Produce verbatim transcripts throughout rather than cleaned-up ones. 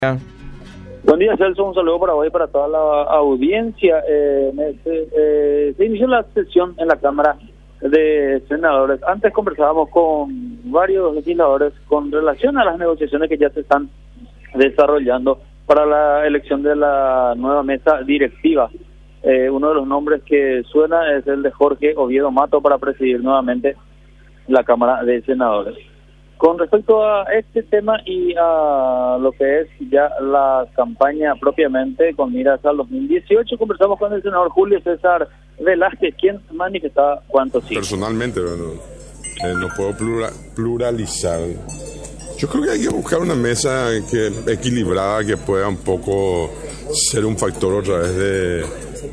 Buen día, Celso. Un saludo para hoy y para toda la audiencia. Eh, se, eh, se inició la sesión en la Cámara de Senadores. Antes conversábamos con varios legisladores con relación a las negociaciones que ya se están desarrollando para la elección de la nueva mesa directiva. Eh, uno de los nombres que suena es el de Jorge Oviedo Mato para presidir nuevamente la Cámara de Senadores. Con respecto a este tema y a lo que es ya la campaña propiamente con miras al dos mil dieciocho, conversamos con el senador Julio César Velázquez, quien manifestaba cuánto sí. Personalmente, bueno, eh, no puedo plura, pluralizar. Yo creo que hay que buscar una mesa que equilibrada, que pueda un poco ser un factor otra vez de,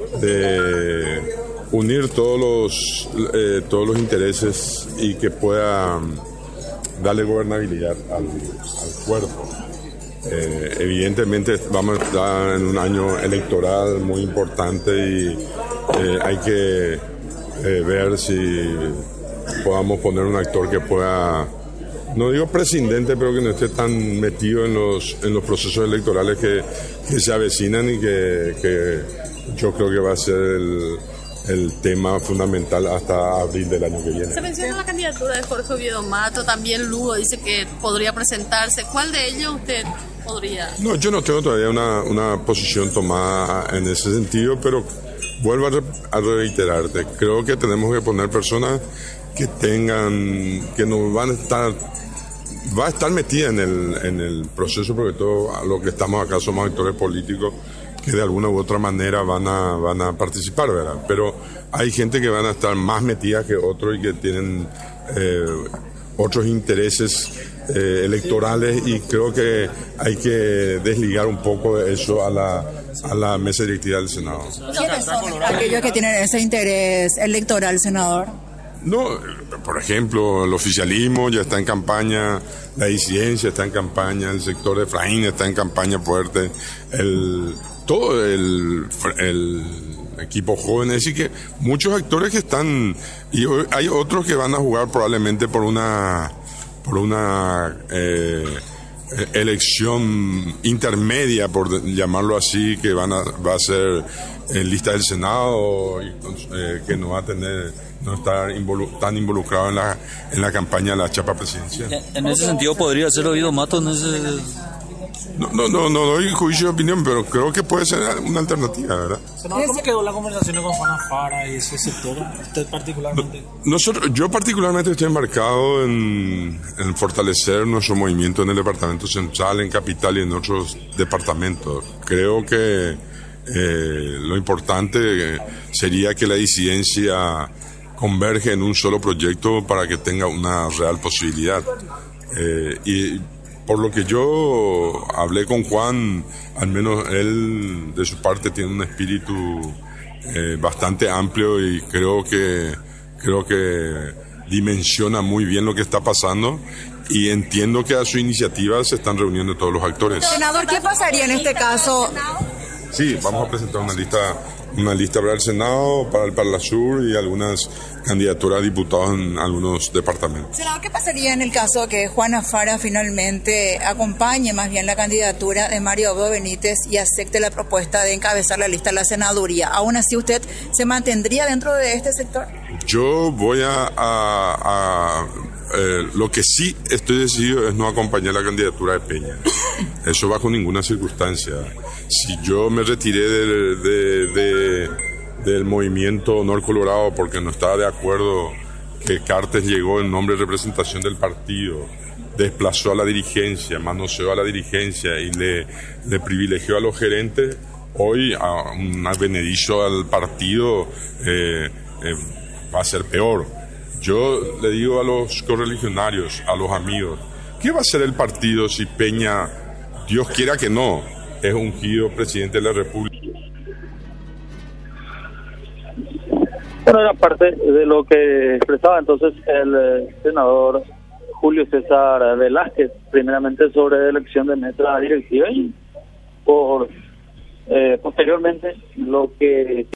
de unir todos los, eh, todos los intereses y que pueda darle gobernabilidad al, al cuerpo. Eh, evidentemente vamos a estar en un año electoral muy importante y eh, hay que eh, ver si podamos poner un actor que pueda, no digo prescindente, pero que no esté tan metido en los en los procesos electorales que, que se avecinan y que, que yo creo que va a ser el el tema fundamental hasta abril del año que viene. Se menciona la candidatura de Jorge Oviedo Mato, también Lugo dice que podría presentarse. ¿Cuál de ellos usted podría? No, yo no tengo todavía una, una posición tomada en ese sentido, pero vuelvo a, re, a reiterarte, creo que tenemos que poner personas que tengan, que nos van a estar, va a estar metida en el, en el proceso, porque todo lo que estamos acá somos actores políticos que de alguna u otra manera van a van a participar, ¿verdad? Pero hay gente que van a estar más metida que otros y que tienen eh, otros intereses eh, electorales, y creo que hay que desligar un poco de eso a la a la mesa directiva del Senado. ¿Quiénes son aquellos que tienen ese interés electoral, senador? No, por ejemplo, el oficialismo ya está en campaña, la disidencia está en campaña, el sector de Efraín está en campaña fuerte, el todo el, el equipo joven, es decir que muchos actores que están, y hay otros que van a jugar probablemente por una por una eh, elección intermedia, por llamarlo así, que van a va a ser en lista del Senado, y, eh, que no va a tener no estar involu- tan involucrado en la en la campaña de la chapa presidencial. En ese sentido podría ser Oviedo Mato en ese... No, no, no, no doy juicio de opinión, pero creo que puede ser una alternativa, ¿verdad? Senador, ¿cómo quedó la conversación con Juana Fara y ese sector? Usted particularmente. Nosotros, yo particularmente estoy embarcado en, en fortalecer nuestro movimiento en el departamento central, en Capital y en otros departamentos. Creo que eh, lo importante sería que la disidencia converge en un solo proyecto para que tenga una real posibilidad. Eh, y por lo que yo hablé con Juan, al menos él de su parte tiene un espíritu eh, bastante amplio, y creo que creo que dimensiona muy bien lo que está pasando, y entiendo que a su iniciativa se están reuniendo todos los actores. Senador, ¿qué pasaría en este caso? Sí, vamos a presentar una lista una lista para el Senado, para el Parla Sur y algunas candidaturas a diputados en algunos departamentos. Senador, ¿qué pasaría en el caso que Juana Fara finalmente acompañe más bien la candidatura de Mario Abdo Benítez y acepte la propuesta de encabezar la lista de la senaduría? ¿Aún así usted se mantendría dentro de este sector? Yo voy a... a, a eh, lo que sí estoy decidido es no acompañar la candidatura de Peña. Eso bajo ninguna circunstancia. Si yo me retiré de, de, de, del movimiento Honor Colorado porque no estaba de acuerdo que Cartes llegó en nombre de representación del partido, desplazó a la dirigencia, manoseó a la dirigencia y le, le privilegió a los gerentes, hoy a un advenedizo al partido eh, eh, va a ser peor. Yo le digo a los correligionarios, a los amigos, ¿qué va a hacer el partido si Peña, Dios quiera que no, es ungido presidente de la República? Bueno, era parte de lo que expresaba entonces el eh, senador Julio César Velázquez, primeramente sobre la elección de mesa directiva, y por eh, posteriormente lo que